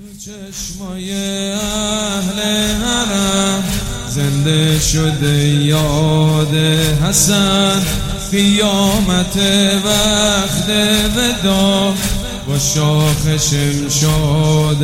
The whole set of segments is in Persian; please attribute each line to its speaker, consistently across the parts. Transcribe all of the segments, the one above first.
Speaker 1: چشمای اهل حرم زنده شده یاد حسن، قیامت وقت ودا با شاخ شمشاد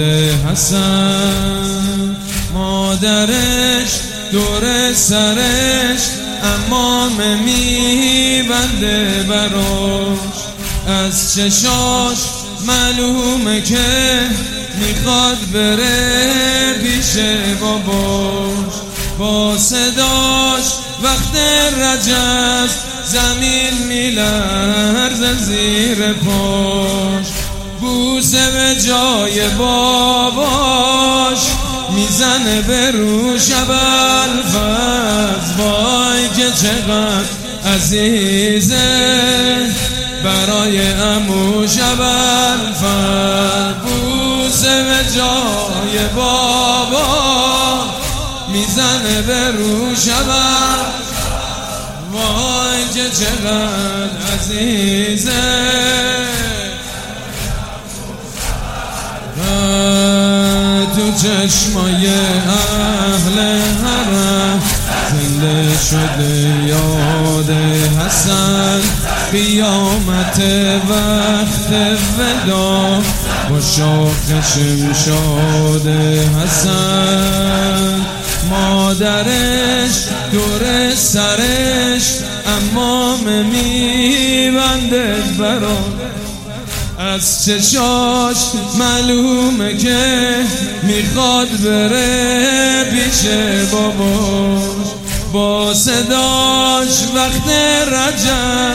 Speaker 1: حسن. مادرش دور سرش عمامه میبنده براش، از چشاش معلومه که میخواد بره پیش باباش. با صداش وقت رجز زمین میلرزه زیر پاش، بوسه به جای باباش میزنه به روش ابوالفضل. وای که چقدر عزیزه برای عموش ابوالفضل، بوسه به جای بابا میزنه به روش ابوالفضل. وای که چقدر عزیزه تو چشمای اهل حرم زنده شده یاد حسن، قیامت وقت ودا با شاخ شمشاد حسن. مادرش دور سرش عمامه میبنده براش، از چشاش معلومه که میخواد بره پیش باباش. با صداش وقت رجز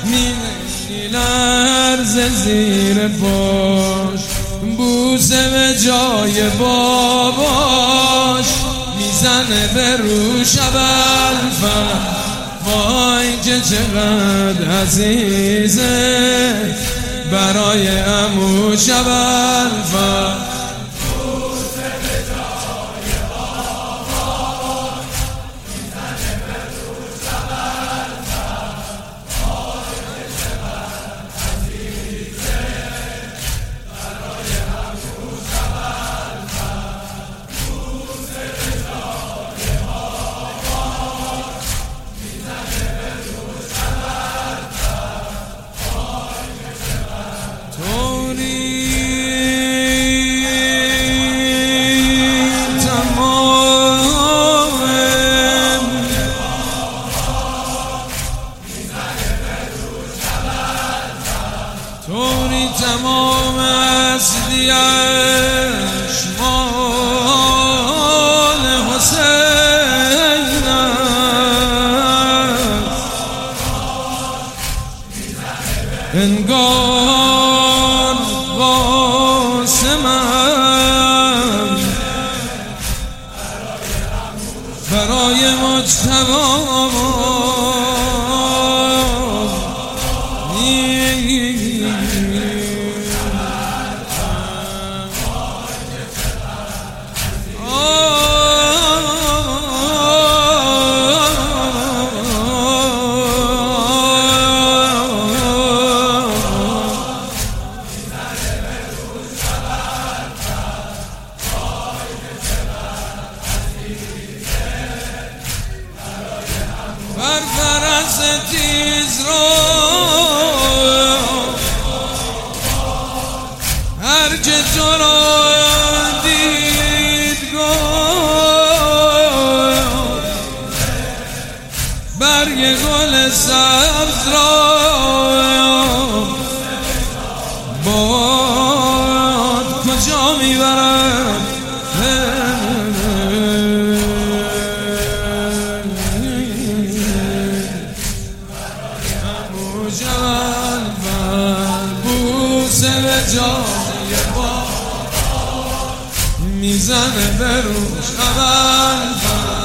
Speaker 1: میلرزه زیر پاش، بوسه به جای باباش میزنه به روش ابوالفضل. وای که چقدر عزیزه برای عموش ابوالفضل. توری تمام اصلیش مال حسین است، انگار قاسمم برای مجتبی بر فرس تیز رو هر که تو رو دید گفت، برگ گل سبز را باد کجا میبرد. بوسه به جای بابا میزنه به روش ابوالفضل.